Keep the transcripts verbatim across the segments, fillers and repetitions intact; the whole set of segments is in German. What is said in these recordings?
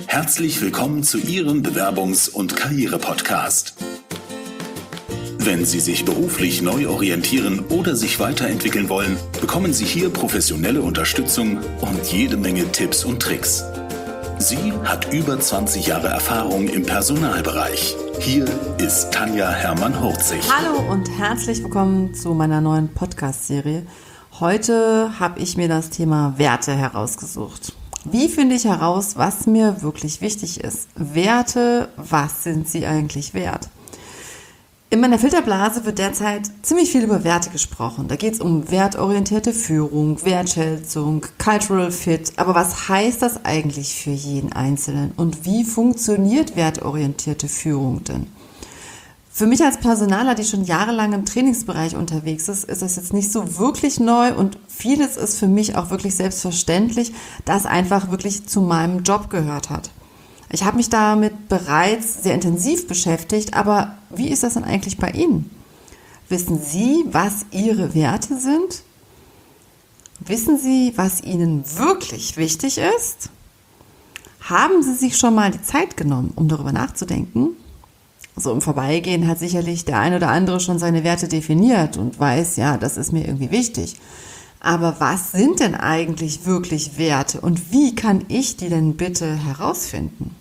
Herzlich willkommen zu Ihrem Bewerbungs- und Karriere-Podcast. Wenn Sie sich beruflich neu orientieren oder sich weiterentwickeln wollen, bekommen Sie hier professionelle Unterstützung und jede Menge Tipps und Tricks. Sie hat über zwanzig Jahre Erfahrung im Personalbereich. Hier ist Tanja Hermann-Hurzig. Hallo und herzlich willkommen zu meiner neuen Podcast-Serie. Heute habe ich mir das Thema Werte herausgesucht. Wie finde ich heraus, was mir wirklich wichtig ist? Werte, was sind sie eigentlich wert? In meiner Filterblase wird derzeit ziemlich viel über Werte gesprochen. Da geht es um wertorientierte Führung, Wertschätzung, Cultural Fit. Aber was heißt das eigentlich für jeden Einzelnen? Und wie funktioniert wertorientierte Führung denn? Für mich als Personaler, die schon jahrelang im Trainingsbereich unterwegs ist, ist das jetzt nicht so wirklich neu und vieles ist für mich auch wirklich selbstverständlich, da es einfach wirklich zu meinem Job gehört hat. Ich habe mich damit bereits sehr intensiv beschäftigt, aber wie ist das denn eigentlich bei Ihnen? Wissen Sie, was Ihre Werte sind? Wissen Sie, was Ihnen wirklich wichtig ist? Haben Sie sich schon mal die Zeit genommen, um darüber nachzudenken? So im Vorbeigehen hat sicherlich der ein oder andere schon seine Werte definiert und weiß, ja, das ist mir irgendwie wichtig. Aber was sind denn eigentlich wirklich Werte und wie kann ich die denn bitte herausfinden?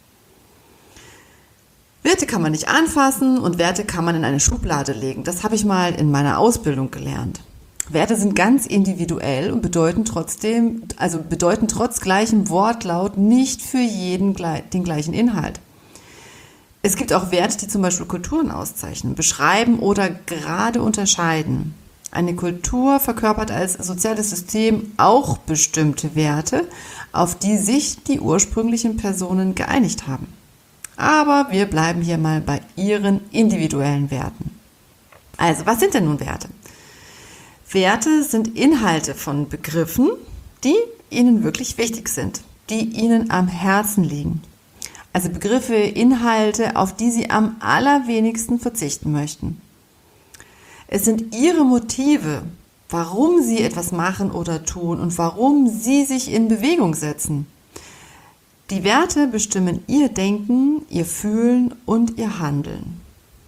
Werte kann man nicht anfassen und Werte kann man in eine Schublade legen. Das habe ich mal in meiner Ausbildung gelernt. Werte sind ganz individuell und bedeuten trotzdem, also bedeuten trotz gleichem Wortlaut nicht für jeden den gleichen Inhalt. Es gibt auch Werte, die zum Beispiel Kulturen auszeichnen, beschreiben oder gerade unterscheiden. Eine Kultur verkörpert als soziales System auch bestimmte Werte, auf die sich die ursprünglichen Personen geeinigt haben. Aber wir bleiben hier mal bei Ihren individuellen Werten. Also, was sind denn nun Werte? Werte sind Inhalte von Begriffen, die Ihnen wirklich wichtig sind, die Ihnen am Herzen liegen. Also Begriffe, Inhalte, auf die Sie am allerwenigsten verzichten möchten. Es sind Ihre Motive, warum Sie etwas machen oder tun und warum Sie sich in Bewegung setzen. Die Werte bestimmen Ihr Denken, Ihr Fühlen und Ihr Handeln.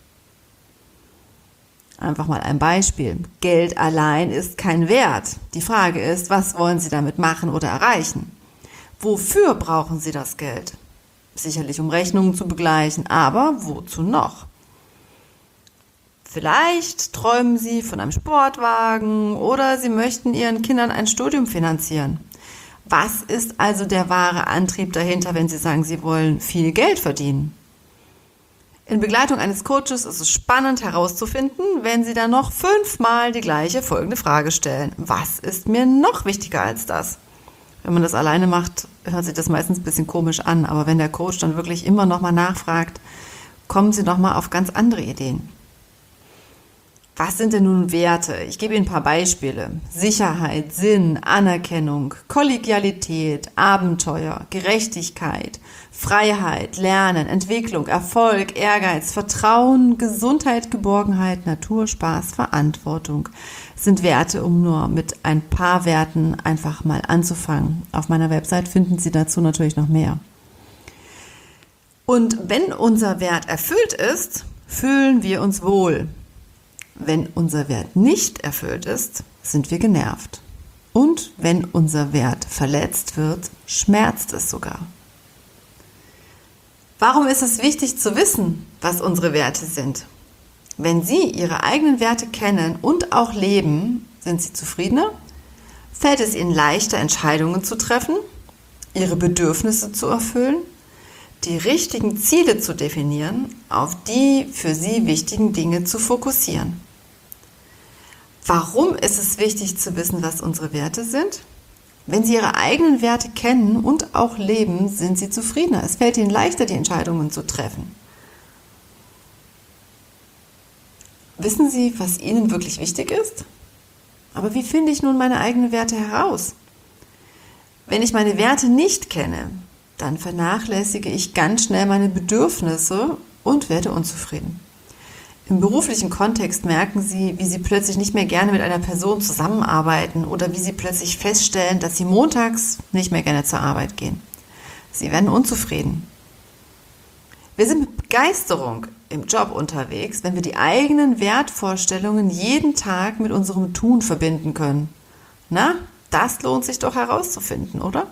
Einfach mal ein Beispiel. Geld allein ist kein Wert. Die Frage ist, was wollen Sie damit machen oder erreichen? Wofür brauchen Sie das Geld? Sicherlich, um Rechnungen zu begleichen, aber wozu noch? Vielleicht träumen Sie von einem Sportwagen oder Sie möchten Ihren Kindern ein Studium finanzieren. Was ist also der wahre Antrieb dahinter, wenn Sie sagen, Sie wollen viel Geld verdienen? In Begleitung eines Coaches ist es spannend herauszufinden, wenn Sie dann noch fünfmal die gleiche folgende Frage stellen. Was ist mir noch wichtiger als das? Wenn man das alleine macht, hört sich das meistens ein bisschen komisch an, aber wenn der Coach dann wirklich immer nochmal nachfragt, kommen Sie nochmal auf ganz andere Ideen. Was sind denn nun Werte? Ich gebe Ihnen ein paar Beispiele. Sicherheit, Sinn, Anerkennung, Kollegialität, Abenteuer, Gerechtigkeit, Freiheit, Lernen, Entwicklung, Erfolg, Ehrgeiz, Vertrauen, Gesundheit, Geborgenheit, Natur, Spaß, Verantwortung. Das sind Werte, um nur mit ein paar Werten einfach mal anzufangen. Auf meiner Website finden Sie dazu natürlich noch mehr. Und wenn unser Wert erfüllt ist, fühlen wir uns wohl. Wenn unser Wert nicht erfüllt ist, sind wir genervt. Und wenn unser Wert verletzt wird, schmerzt es sogar. Warum ist es wichtig zu wissen, was unsere Werte sind? Wenn Sie Ihre eigenen Werte kennen und auch leben, sind Sie zufriedener? Fällt es Ihnen leichter, Entscheidungen zu treffen, Ihre Bedürfnisse zu erfüllen, die richtigen Ziele zu definieren, auf die für Sie wichtigen Dinge zu fokussieren? Warum ist es wichtig zu wissen, was unsere Werte sind? Wenn Sie Ihre eigenen Werte kennen und auch leben, sind Sie zufriedener. Es fällt Ihnen leichter, die Entscheidungen zu treffen. Wissen Sie, was Ihnen wirklich wichtig ist? Aber wie finde ich nun meine eigenen Werte heraus? Wenn ich meine Werte nicht kenne, dann vernachlässige ich ganz schnell meine Bedürfnisse und werde unzufrieden. Im beruflichen Kontext merken Sie, wie Sie plötzlich nicht mehr gerne mit einer Person zusammenarbeiten oder wie Sie plötzlich feststellen, dass Sie montags nicht mehr gerne zur Arbeit gehen. Sie werden unzufrieden. Wir sind mit Begeisterung im Job unterwegs, wenn wir die eigenen Wertvorstellungen jeden Tag mit unserem Tun verbinden können. Na, das lohnt sich doch herauszufinden, oder?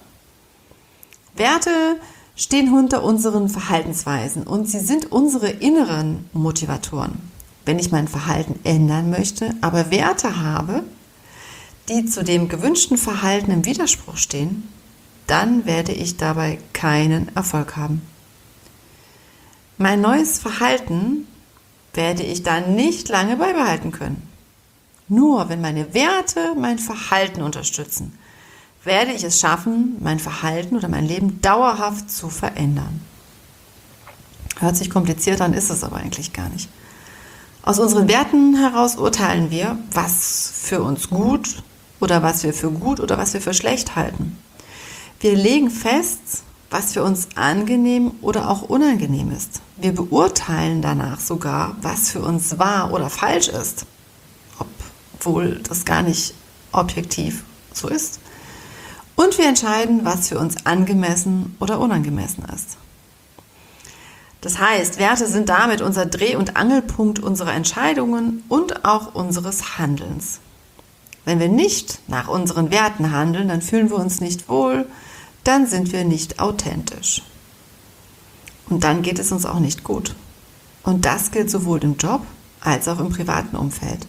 Werte stehen hinter unseren Verhaltensweisen und sie sind unsere inneren Motivatoren. Wenn ich mein Verhalten ändern möchte, aber Werte habe, die zu dem gewünschten Verhalten im Widerspruch stehen, dann werde ich dabei keinen Erfolg haben. Mein neues Verhalten werde ich dann nicht lange beibehalten können. Nur wenn meine Werte mein Verhalten unterstützen, werde ich es schaffen, mein Verhalten oder mein Leben dauerhaft zu verändern. Hört sich kompliziert an, ist es aber eigentlich gar nicht. Aus unseren Werten heraus urteilen wir, was für uns gut oder was wir für gut oder was wir für schlecht halten. Wir legen fest, was für uns angenehm oder auch unangenehm ist. Wir beurteilen danach sogar, was für uns wahr oder falsch ist, obwohl das gar nicht objektiv so ist. Und wir entscheiden, was für uns angemessen oder unangemessen ist. Das heißt, Werte sind damit unser Dreh- und Angelpunkt unserer Entscheidungen und auch unseres Handelns. Wenn wir nicht nach unseren Werten handeln, dann fühlen wir uns nicht wohl, dann sind wir nicht authentisch. Und dann geht es uns auch nicht gut. Und das gilt sowohl im Job als auch im privaten Umfeld.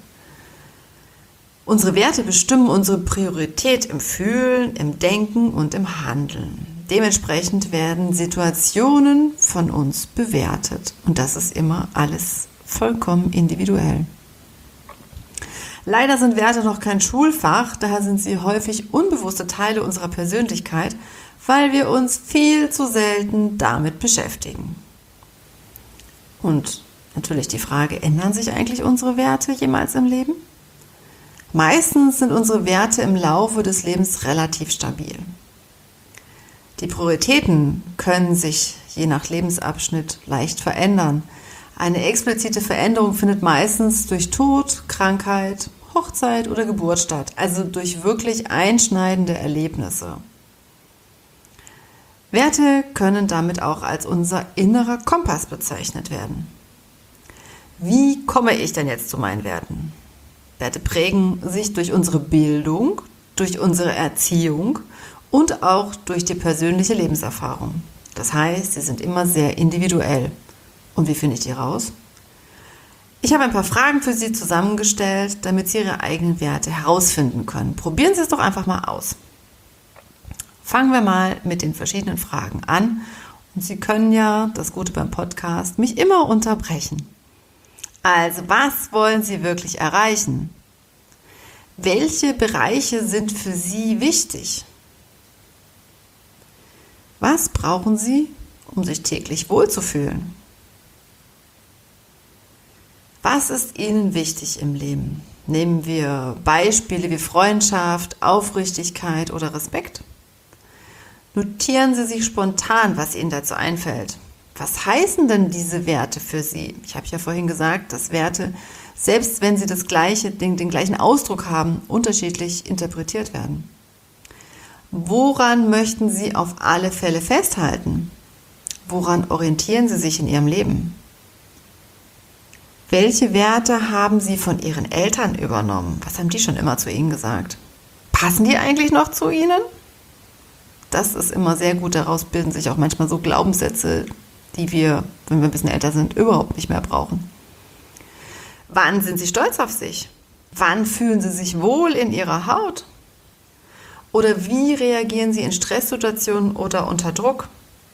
Unsere Werte bestimmen unsere Priorität im Fühlen, im Denken und im Handeln. Dementsprechend werden Situationen von uns bewertet. Und das ist immer alles vollkommen individuell. Leider sind Werte noch kein Schulfach, daher sind sie häufig unbewusste Teile unserer Persönlichkeit, weil wir uns viel zu selten damit beschäftigen. Und natürlich die Frage, ändern sich eigentlich unsere Werte jemals im Leben? Meistens sind unsere Werte im Laufe des Lebens relativ stabil. Die Prioritäten können sich je nach Lebensabschnitt leicht verändern. Eine explizite Veränderung findet meistens durch Tod, Krankheit, Hochzeit oder Geburt statt, also durch wirklich einschneidende Erlebnisse. Werte können damit auch als unser innerer Kompass bezeichnet werden. Wie komme ich denn jetzt zu meinen Werten? Werte prägen sich durch unsere Bildung, durch unsere Erziehung und auch durch die persönliche Lebenserfahrung. Das heißt, sie sind immer sehr individuell. Und wie finde ich die raus? Ich habe ein paar Fragen für Sie zusammengestellt, damit Sie Ihre eigenen Werte herausfinden können. Probieren Sie es doch einfach mal aus. Fangen wir mal mit den verschiedenen Fragen an. Und Sie können ja, das Gute beim Podcast, mich immer unterbrechen. Also, was wollen Sie wirklich erreichen? Welche Bereiche sind für Sie wichtig? Was brauchen Sie, um sich täglich wohlzufühlen? Was ist Ihnen wichtig im Leben? Nehmen wir Beispiele wie Freundschaft, Aufrichtigkeit oder Respekt. Notieren Sie sich spontan, was Ihnen dazu einfällt. Was heißen denn diese Werte für Sie? Ich habe ja vorhin gesagt, dass Werte, selbst wenn sie das gleiche, den, den gleichen Ausdruck haben, unterschiedlich interpretiert werden. Woran möchten Sie auf alle Fälle festhalten? Woran orientieren Sie sich in Ihrem Leben? Welche Werte haben Sie von Ihren Eltern übernommen? Was haben die schon immer zu Ihnen gesagt? Passen die eigentlich noch zu Ihnen? Das ist immer sehr gut, daraus bilden sich auch manchmal so Glaubenssätze, die wir, wenn wir ein bisschen älter sind, überhaupt nicht mehr brauchen. Wann sind Sie stolz auf sich? Wann fühlen Sie sich wohl in Ihrer Haut? Oder wie reagieren Sie in Stresssituationen oder unter Druck?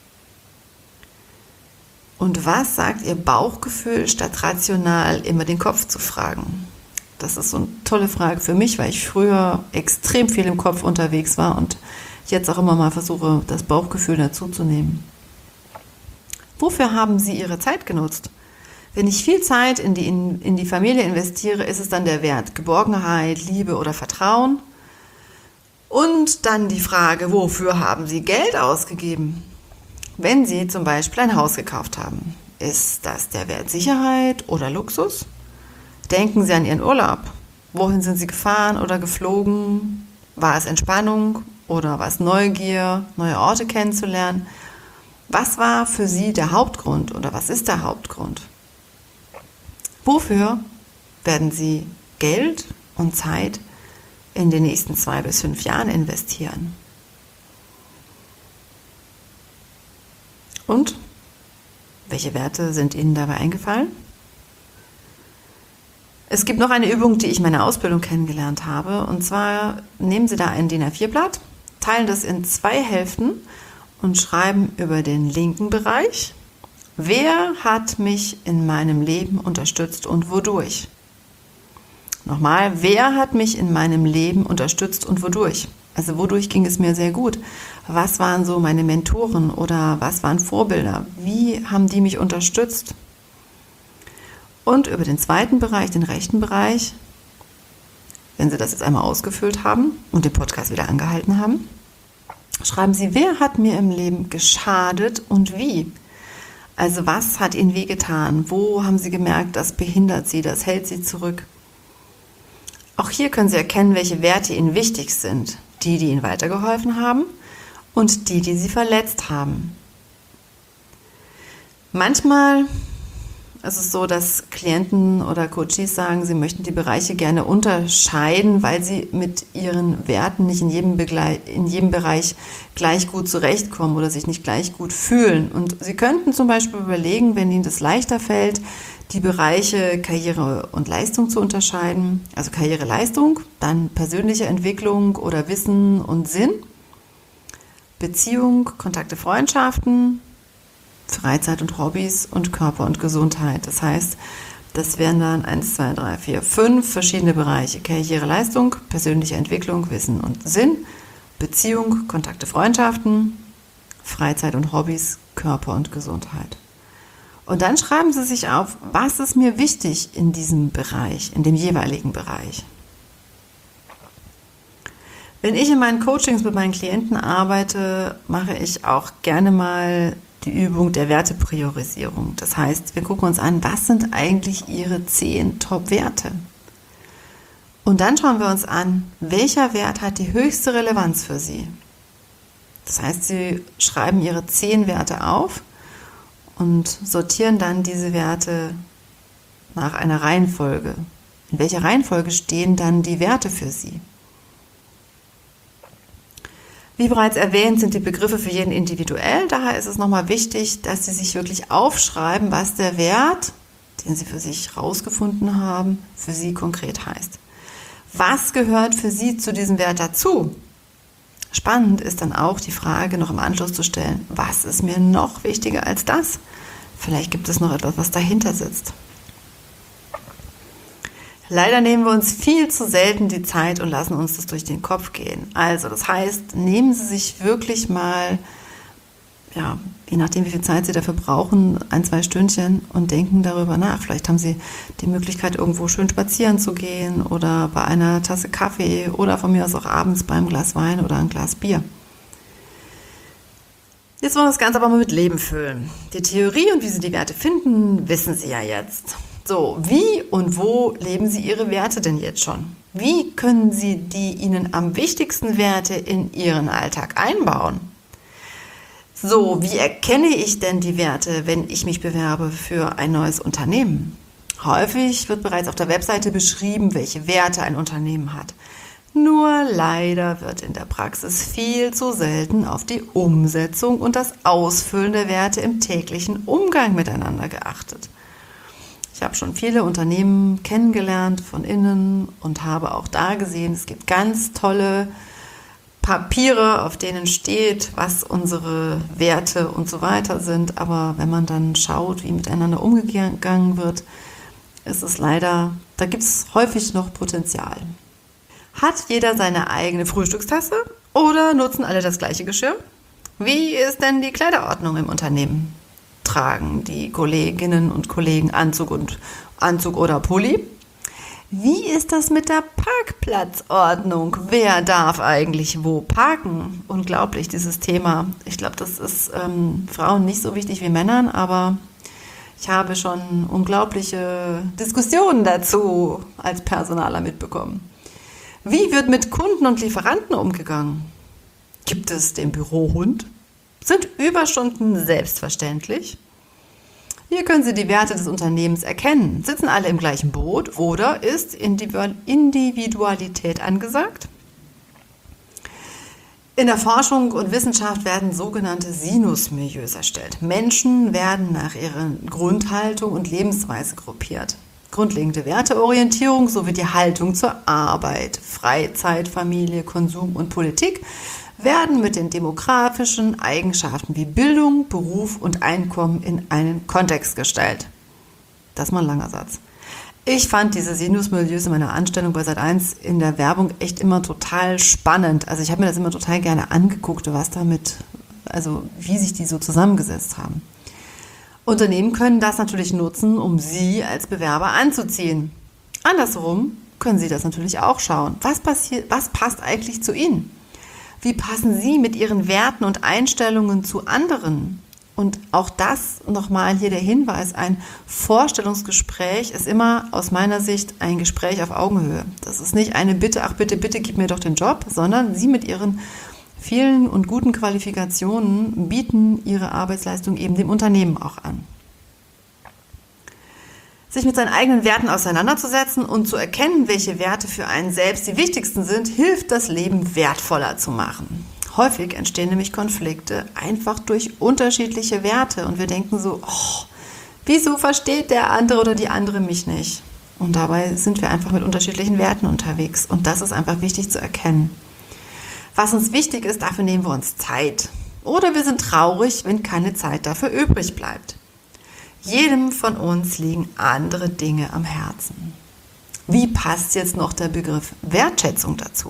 Und was sagt Ihr Bauchgefühl, statt rational immer den Kopf zu fragen? Das ist so eine tolle Frage für mich, weil ich früher extrem viel im Kopf unterwegs war und jetzt auch immer mal versuche, das Bauchgefühl dazuzunehmen. Wofür haben Sie Ihre Zeit genutzt? Wenn ich viel Zeit in die, in, in die Familie investiere, ist es dann der Wert Geborgenheit, Liebe oder Vertrauen? Und dann die Frage, wofür haben Sie Geld ausgegeben? Wenn Sie zum Beispiel ein Haus gekauft haben, ist das der Wert Sicherheit oder Luxus? Denken Sie an Ihren Urlaub. Wohin sind Sie gefahren oder geflogen? War es Entspannung oder war es Neugier, neue Orte kennenzulernen? Was war für Sie der Hauptgrund oder was ist der Hauptgrund? Wofür werden Sie Geld und Zeit in den nächsten zwei bis fünf Jahren investieren? Und welche Werte sind Ihnen dabei eingefallen? Es gibt noch eine Übung, die ich in meiner Ausbildung kennengelernt habe. Und zwar nehmen Sie da ein D I N A vier Blatt, teilen das in zwei Hälften und schreiben über den linken Bereich: Wer hat mich in meinem Leben unterstützt und wodurch? Nochmal, wer hat mich in meinem Leben unterstützt und wodurch? Also wodurch ging es mir sehr gut? Was waren so meine Mentoren oder was waren Vorbilder? Wie haben die mich unterstützt? Und über den zweiten Bereich, den rechten Bereich, wenn Sie das jetzt einmal ausgefüllt haben und den Podcast wieder angehalten haben, schreiben Sie, wer hat mir im Leben geschadet und wie? Also was hat Ihnen wehgetan? Wo haben Sie gemerkt, das behindert Sie, das hält Sie zurück? Auch hier können Sie erkennen, welche Werte Ihnen wichtig sind. Die, die Ihnen weitergeholfen haben und die, die Sie verletzt haben. Manchmal ist es so, dass Klienten oder Coaches sagen, sie möchten die Bereiche gerne unterscheiden, weil sie mit ihren Werten nicht in jedem, Begle- in jedem Bereich gleich gut zurechtkommen oder sich nicht gleich gut fühlen. Und Sie könnten zum Beispiel überlegen, wenn Ihnen das leichter fällt, die Bereiche Karriere und Leistung zu unterscheiden. Also Karriere-Leistung, dann persönliche Entwicklung oder Wissen und Sinn, Beziehung, Kontakte, Freundschaften, Freizeit und Hobbys und Körper und Gesundheit. Das heißt, das wären dann eins, zwei, drei, vier, fünf verschiedene Bereiche. Karriere, Leistung, persönliche Entwicklung, Wissen und Sinn, Beziehung, Kontakte, Freundschaften, Freizeit und Hobbys, Körper und Gesundheit. Und dann schreiben Sie sich auf, was ist mir wichtig in diesem Bereich, in dem jeweiligen Bereich. Wenn ich in meinen Coachings mit meinen Klienten arbeite, mache ich auch gerne mal die Übung der Wertepriorisierung. Das heißt, wir gucken uns an, was sind eigentlich Ihre zehn Top-Werte? Und dann schauen wir uns an, welcher Wert hat die höchste Relevanz für Sie? Das heißt, Sie schreiben Ihre zehn Werte auf und sortieren dann diese Werte nach einer Reihenfolge. In welcher Reihenfolge stehen dann die Werte für Sie? Wie bereits erwähnt, sind die Begriffe für jeden individuell. Daher ist es nochmal wichtig, dass Sie sich wirklich aufschreiben, was der Wert, den Sie für sich herausgefunden haben, für Sie konkret heißt. Was gehört für Sie zu diesem Wert dazu? Spannend ist dann auch die Frage noch im Anschluss zu stellen, was ist mir noch wichtiger als das? Vielleicht gibt es noch etwas, was dahinter sitzt. Leider nehmen wir uns viel zu selten die Zeit und lassen uns das durch den Kopf gehen. Also das heißt, nehmen Sie sich wirklich mal, ja, je nachdem wie viel Zeit Sie dafür brauchen, ein, zwei Stündchen und denken darüber nach. Vielleicht haben Sie die Möglichkeit, irgendwo schön spazieren zu gehen oder bei einer Tasse Kaffee oder von mir aus auch abends beim Glas Wein oder ein Glas Bier. Jetzt wollen wir das Ganze aber mal mit Leben füllen. Die Theorie und wie Sie die Werte finden, wissen Sie ja jetzt. So, wie und wo leben Sie Ihre Werte denn jetzt schon? Wie können Sie die Ihnen am wichtigsten Werte in Ihren Alltag einbauen? So, wie erkenne ich denn die Werte, wenn ich mich bewerbe für ein neues Unternehmen? Häufig wird bereits auf der Webseite beschrieben, welche Werte ein Unternehmen hat. Nur leider wird in der Praxis viel zu selten auf die Umsetzung und das Ausfüllen der Werte im täglichen Umgang miteinander geachtet. Ich habe schon viele Unternehmen kennengelernt von innen und habe auch da gesehen, es gibt ganz tolle Papiere, auf denen steht, was unsere Werte und so weiter sind. Aber wenn man dann schaut, wie miteinander umgegangen wird, ist es leider, da gibt es häufig noch Potenzial. Hat jeder seine eigene Frühstückstasse oder nutzen alle das gleiche Geschirr? Wie ist denn die Kleiderordnung im Unternehmen? Tragen die Kolleginnen und Kollegen Anzug und Anzug oder Pulli? Wie ist das mit der Parkplatzordnung? Wer darf eigentlich wo parken? Unglaublich, dieses Thema. Ich glaube, das ist ähm, Frauen nicht so wichtig wie Männern, aber ich habe schon unglaubliche Diskussionen dazu als Personaler mitbekommen. Wie wird mit Kunden und Lieferanten umgegangen? Gibt es den Bürohund? Sind Überstunden selbstverständlich? Hier können Sie die Werte des Unternehmens erkennen. Sitzen alle im gleichen Boot oder ist Individualität angesagt? In der Forschung und Wissenschaft werden sogenannte Sinusmilieus erstellt. Menschen werden nach ihrer Grundhaltung und Lebensweise gruppiert. Grundlegende Werteorientierung sowie die Haltung zur Arbeit, Freizeit, Familie, Konsum und Politik werden mit den demografischen Eigenschaften wie Bildung, Beruf und Einkommen in einen Kontext gestellt. Das ist mal ein langer Satz. Ich fand diese Sinusmilieus in meiner Anstellung bei Sat eins in der Werbung echt immer total spannend. Also ich habe mir das immer total gerne angeguckt, was damit, also wie sich die so zusammengesetzt haben. Unternehmen können das natürlich nutzen, um Sie als Bewerber anzuziehen. Andersrum können Sie das natürlich auch schauen. Was passiert, was passt eigentlich zu Ihnen? Wie passen Sie mit Ihren Werten und Einstellungen zu anderen? Und auch das nochmal hier der Hinweis, ein Vorstellungsgespräch ist immer aus meiner Sicht ein Gespräch auf Augenhöhe. Das ist nicht eine Bitte, ach bitte, bitte gib mir doch den Job, sondern Sie mit Ihren vielen und guten Qualifikationen bieten Ihre Arbeitsleistung eben dem Unternehmen auch an. Sich mit seinen eigenen Werten auseinanderzusetzen und zu erkennen, welche Werte für einen selbst die wichtigsten sind, hilft, das Leben wertvoller zu machen. Häufig entstehen nämlich Konflikte einfach durch unterschiedliche Werte und wir denken so, oh, wieso versteht der andere oder die andere mich nicht? Und dabei sind wir einfach mit unterschiedlichen Werten unterwegs und das ist einfach wichtig zu erkennen. Was uns wichtig ist, dafür nehmen wir uns Zeit. Oder wir sind traurig, wenn keine Zeit dafür übrig bleibt. Jedem von uns liegen andere Dinge am Herzen. Wie passt jetzt noch der Begriff Wertschätzung dazu?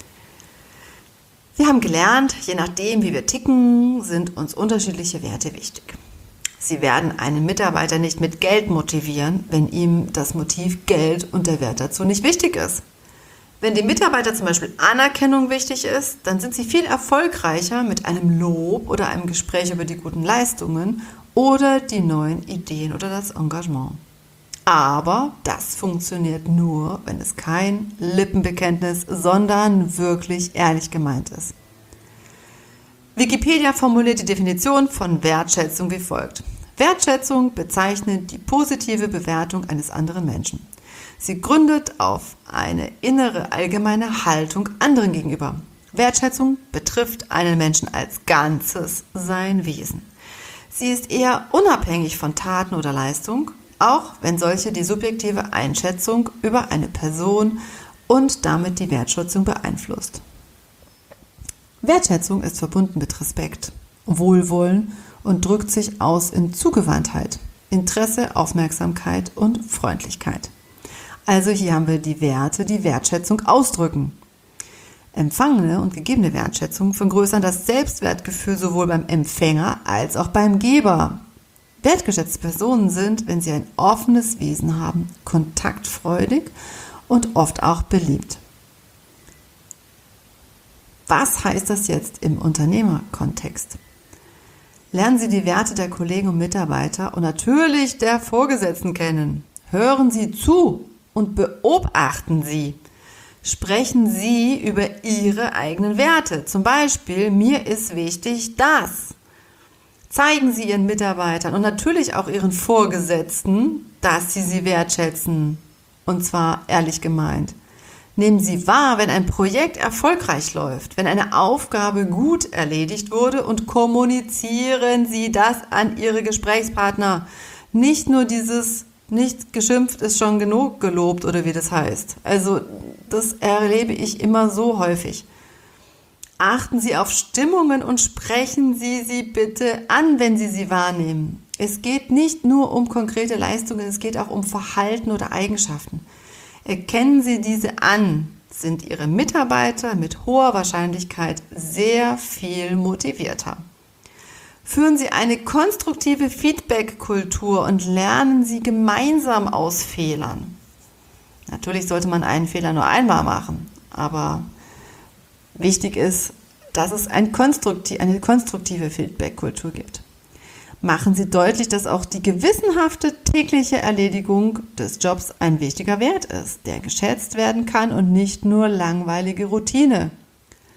Wir haben gelernt, je nachdem, wie wir ticken, sind uns unterschiedliche Werte wichtig. Sie werden einen Mitarbeiter nicht mit Geld motivieren, wenn ihm das Motiv Geld und der Wert dazu nicht wichtig ist. Wenn dem Mitarbeiter zum Beispiel Anerkennung wichtig ist, dann sind sie viel erfolgreicher mit einem Lob oder einem Gespräch über die guten Leistungen oder die neuen Ideen oder das Engagement. Aber das funktioniert nur, wenn es kein Lippenbekenntnis, sondern wirklich ehrlich gemeint ist. Wikipedia formuliert die Definition von Wertschätzung wie folgt. Wertschätzung bezeichnet die positive Bewertung eines anderen Menschen. Sie gründet auf eine innere allgemeine Haltung anderen gegenüber. Wertschätzung betrifft einen Menschen als Ganzes, sein Wesen. Sie ist eher unabhängig von Taten oder Leistung, auch wenn solche die subjektive Einschätzung über eine Person und damit die Wertschätzung beeinflusst. Wertschätzung ist verbunden mit Respekt, Wohlwollen und drückt sich aus in Zugewandtheit, Interesse, Aufmerksamkeit und Freundlichkeit. Also hier haben wir die Werte, die Wertschätzung ausdrücken. Empfangene und gegebene Wertschätzung vergrößern das Selbstwertgefühl sowohl beim Empfänger als auch beim Geber. Wertgeschätzte Personen sind, wenn sie ein offenes Wesen haben, kontaktfreudig und oft auch beliebt. Was heißt das jetzt im Unternehmerkontext? Lernen Sie die Werte der Kollegen und Mitarbeiter und natürlich der Vorgesetzten kennen. Hören Sie zu und beobachten Sie. Sprechen Sie über Ihre eigenen Werte. Zum Beispiel, mir ist wichtig das. Zeigen Sie Ihren Mitarbeitern und natürlich auch Ihren Vorgesetzten, dass Sie sie wertschätzen. Und zwar ehrlich gemeint. Nehmen Sie wahr, wenn ein Projekt erfolgreich läuft, wenn eine Aufgabe gut erledigt wurde und kommunizieren Sie das an Ihre Gesprächspartner. Nicht nur dieses nicht geschimpft ist schon genug gelobt oder wie das heißt. Also das erlebe ich immer so häufig. Achten Sie auf Stimmungen und sprechen Sie sie bitte an, wenn Sie sie wahrnehmen. Es geht nicht nur um konkrete Leistungen, es geht auch um Verhalten oder Eigenschaften. Erkennen Sie diese an, sind Ihre Mitarbeiter mit hoher Wahrscheinlichkeit sehr viel motivierter. Führen Sie eine konstruktive Feedback-Kultur und lernen Sie gemeinsam aus Fehlern. Natürlich sollte man einen Fehler nur einmal machen, aber wichtig ist, dass es ein konstruktiv, eine konstruktive Feedback-Kultur gibt. Machen Sie deutlich, dass auch die gewissenhafte tägliche Erledigung des Jobs ein wichtiger Wert ist, der geschätzt werden kann und nicht nur langweilige Routine.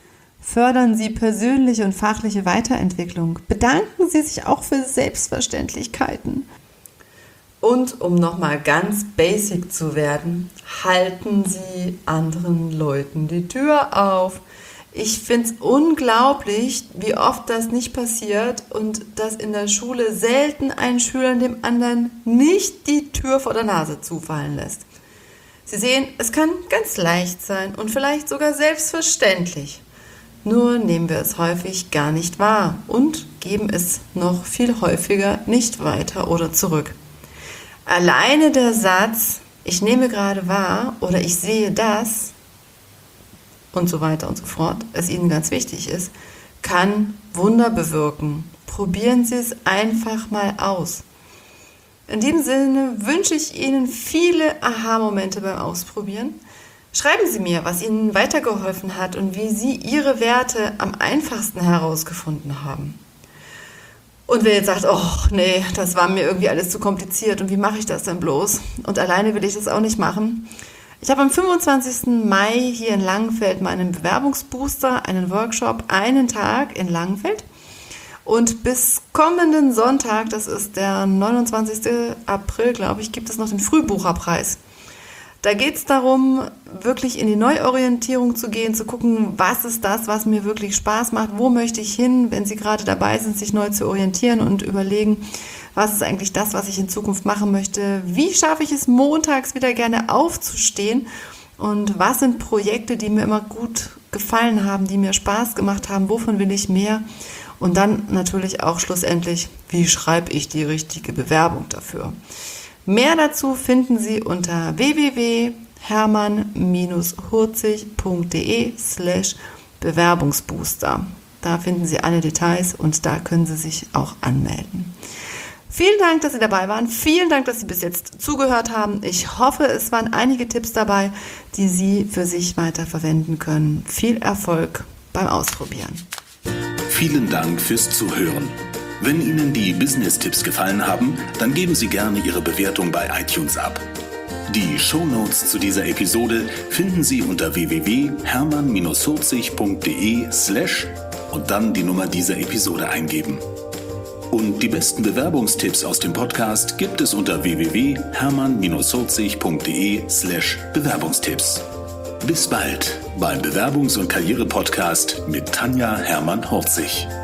Fördern Sie persönliche und fachliche Weiterentwicklung. Bedanken Sie sich auch für Selbstverständlichkeiten. Und um nochmal ganz basic zu werden, halten Sie anderen Leuten die Tür auf. Ich finde es unglaublich, wie oft das nicht passiert und dass in der Schule selten ein Schüler dem anderen nicht die Tür vor der Nase zufallen lässt. Sie sehen, es kann ganz leicht sein und vielleicht sogar selbstverständlich. Nur nehmen wir es häufig gar nicht wahr und geben es noch viel häufiger nicht weiter oder zurück. Alleine der Satz, ich nehme gerade wahr oder ich sehe das und so weiter und so fort, es Ihnen ganz wichtig ist, kann Wunder bewirken. Probieren Sie es einfach mal aus. In diesem Sinne wünsche ich Ihnen viele Aha-Momente beim Ausprobieren. Schreiben Sie mir, was Ihnen weitergeholfen hat und wie Sie Ihre Werte am einfachsten herausgefunden haben. Und wer jetzt sagt, oh nee, das war mir irgendwie alles zu kompliziert und wie mache ich das denn bloß? Und alleine will ich das auch nicht machen. Ich habe am fünfundzwanzigsten Mai hier in Langenfeld meinen Bewerbungsbooster, einen Workshop, einen Tag in Langenfeld. Und bis kommenden Sonntag, das ist der neunundzwanzigsten April, glaube ich, gibt es noch den Frühbucherpreis. Da geht es darum, wirklich in die Neuorientierung zu gehen, zu gucken, was ist das, was mir wirklich Spaß macht, wo möchte ich hin, wenn Sie gerade dabei sind, sich neu zu orientieren und überlegen, was ist eigentlich das, was ich in Zukunft machen möchte, wie schaffe ich es, montags wieder gerne aufzustehen und was sind Projekte, die mir immer gut gefallen haben, die mir Spaß gemacht haben, wovon will ich mehr und dann natürlich auch schlussendlich, wie schreibe ich die richtige Bewerbung dafür. Mehr dazu finden Sie unter w w w punkt hermann hurzig punkt de slash Bewerbungsbooster. Da finden Sie alle Details und da können Sie sich auch anmelden. Vielen Dank, dass Sie dabei waren. Vielen Dank, dass Sie bis jetzt zugehört haben. Ich hoffe, es waren einige Tipps dabei, die Sie für sich weiter verwenden können. Viel Erfolg beim Ausprobieren. Vielen Dank fürs Zuhören. Wenn Ihnen die Business-Tipps gefallen haben, dann geben Sie gerne Ihre Bewertung bei iTunes ab. Die Shownotes zu dieser Episode finden Sie unter w w w punkt hermann hurzig punkt de slash und dann die Nummer dieser Episode eingeben. Und die besten Bewerbungstipps aus dem Podcast gibt es unter w w w punkt hermann hurzig punkt de slash Bewerbungstipps. Bis bald beim Bewerbungs- und Karriere-Podcast mit Tanja Hermann-Hurzig.